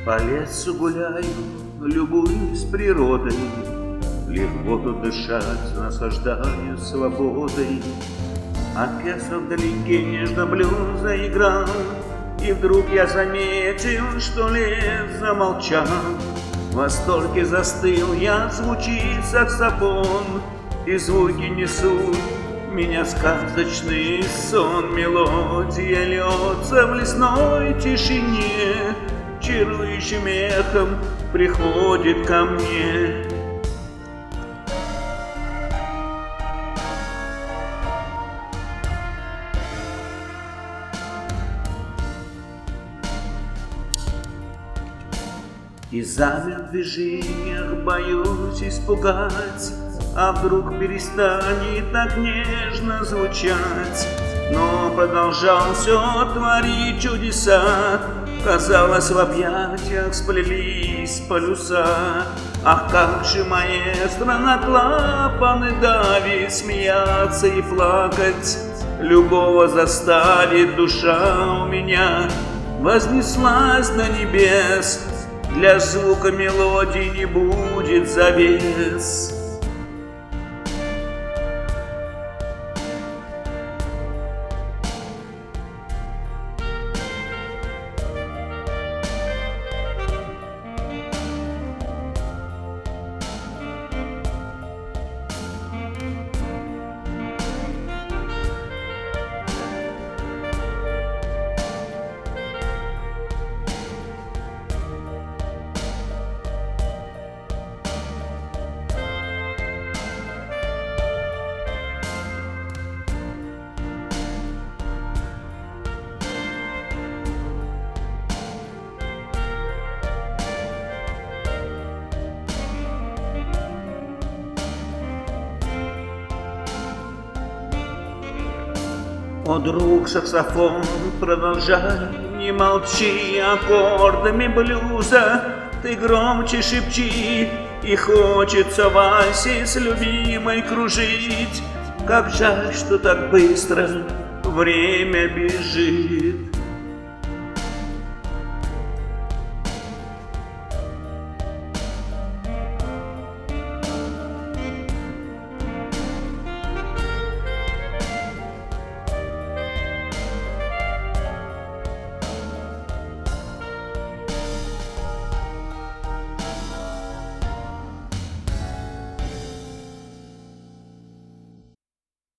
По лесу гуляю, любуюсь природой, лишь воду дышать, наслаждаюсь свободой. Оркестр вдалеке нежно блюз заиграл, и вдруг я заметил, что лес замолчал. В восторге застыл я, звучит саксофон, и звуки несут меня в сказочный сон. Мелодия льется в лесной тишине, чарующим эхом приходит ко мне. И замер в движениях, боюсь испугать, а вдруг перестанет так нежно звучать. Но продолжал все творить чудеса, казалось, в объятиях сплелись полюса. Ах, как же маэстро на клапаны давит, смеяться и плакать любого заставит. Душа у меня вознеслась до небес, для звука мелодии не будет завес. О, друг, саксофон, продолжай, не молчи, аккордами блюза ты громче шепчи, и хочется в вальсе с любимой кружить. Как жаль, что так быстро время бежит.